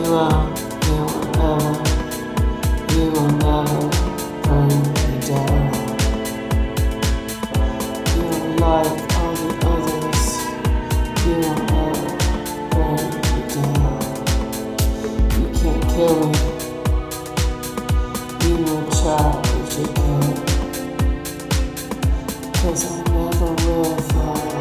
You will never bring me down. You're like all the others. You will never bring me down. You can't kill me. You will try, but you can't. 'Cause I never will fall.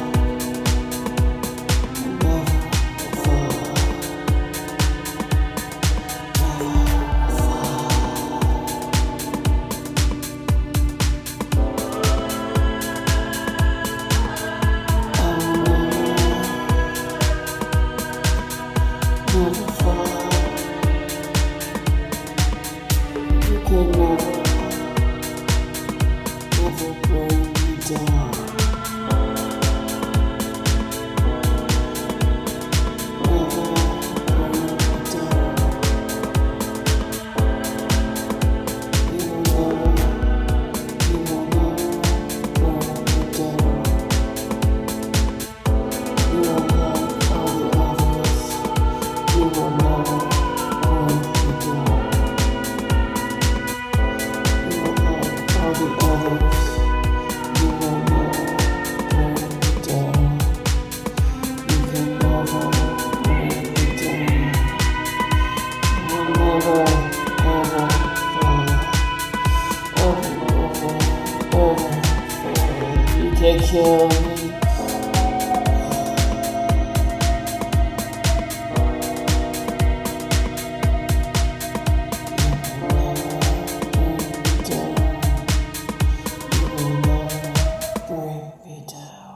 Never fall. You can never bring me down. Never bring me down. You will never bring me down. You are like all the others. You will never bring me down. You are like all the others. You will never bring me down. You can never bring me down. You will never, ever fall. Ever fall. You can't kill me. Bring me down.